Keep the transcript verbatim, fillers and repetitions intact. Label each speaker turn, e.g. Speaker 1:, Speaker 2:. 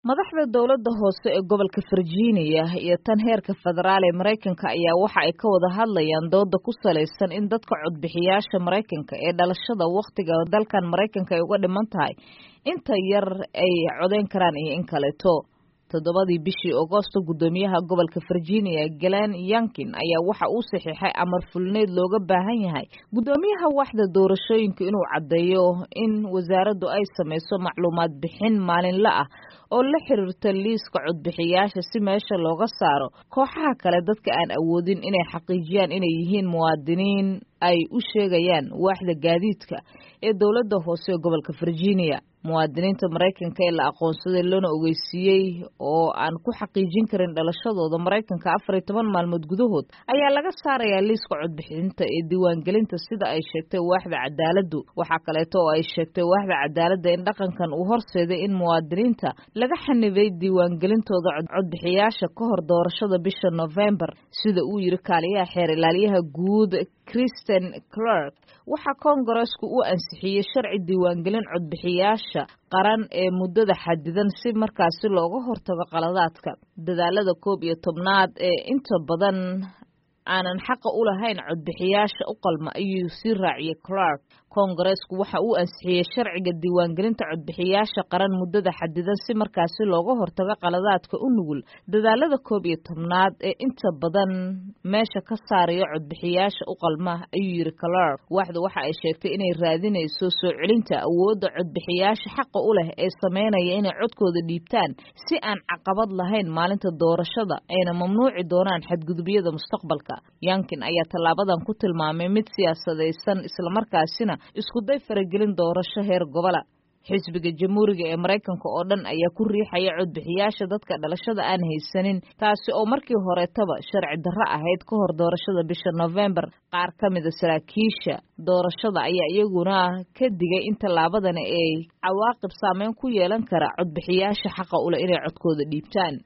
Speaker 1: madaxda dowladda hoose ee gobolka Virginia iyo tan heerka federaal ee Mareykanka ayaa waxa ay ka wada hadlayaan dooda ku saleysan in dadka codbixiyaasha Mareykanka ee dhalashada waqtiga dalkan Mareykanka ay uga dhiman tahay inta yar ay codeyn karaan iyo in kaleeto toddobadii bishii Agoosto gudoomiyaha gobolka Virginia Glenn Youngkin ayaa waxa uu saxiixay amar fulneed looga baahan yahay gudoomiyaha waaxda doorashooyinka inuu cadeeyo in wasaaraddu ay sameyso macluumaad bixin maalinle ah oo la xiriirta liiska codbixiyaasha si meesha looga saaro kooxaha kale dadka aan awoodin inay xaqiijiyaan inay yihiin muwaadiniin ay u sheegayaan waaxda gaadiidka ee dowladda hoose ee gobolka Virginia muwaadiniinta Mareykanka ee la aqoonsaday loona ogeysiiyay oo aan ku xaqiijin karin dhalashadooda Mareykanka afar iyo toban maalmood gudahood ayaa laga saarayaa liiska codbixinta ee diiwaangelinta sida ay sheegtay waaxda cadaaladdu waxa kale oo ay sheegtay waaxda cadaaladda in dhaqankan uu horseeday in muwaadiniinta laga xanibay diiwaangelintooda codbixiyaasha ka hor doorashada bisha November sida uu yiri kaaliyaha xeer ilaaliyaha guud Kristen Clark waxa Congressku uu ansixiyay sharci diiwaangelin codbixiyaasha qaran ee muddada xadidan si markaasi looga hortago qaladaadka dadaalada koob iyo tobnaad ee inta badan aanan xaq u lahayn codbixiyaasha u qalma ayuu si raaciyay Clark Congressku waxa uu ansixiyay sharciga diiwaangelinta codbixiyaasha qaran muddada xadidan si markaasi looga hortago qaladaadka u nugul dadaalada koob iyo tobnaad ee inta badan meesha ka saaraya codbixiyaasha u qalma ayuu yiri Clark waaxda waxa ay sheegtay inay raadinayso soo celinta awoodda codbixiyaasha xaq u leh ee sameynaya inay codkooda dhiibtaan si aan caqabad lahayn maalinta doorashada ayna mamnuuci doonaan xadgudubyada mustaqbalka Youngkin ayaa tallaabadan ku tilmaamay mid siyaasadeysan isla markaasina isku day faragelin doorasho heer gobola xisbiga jamhuuriga ee Mareykanka oo dhan ayaa ku riixaya codbixiyaasha dadka dhalashada aan haysanin taasi oo markii horeetaba sharci darro ahayd ka hor doorashada bisha November qaar kamid ah saraakiisha doorashada ayaa iyaguna ka digay in tallaabadan ay cawaaqib saameyn ku yeelan kara codbixiyaasha xaq u leh inay codkooda dhiibtaan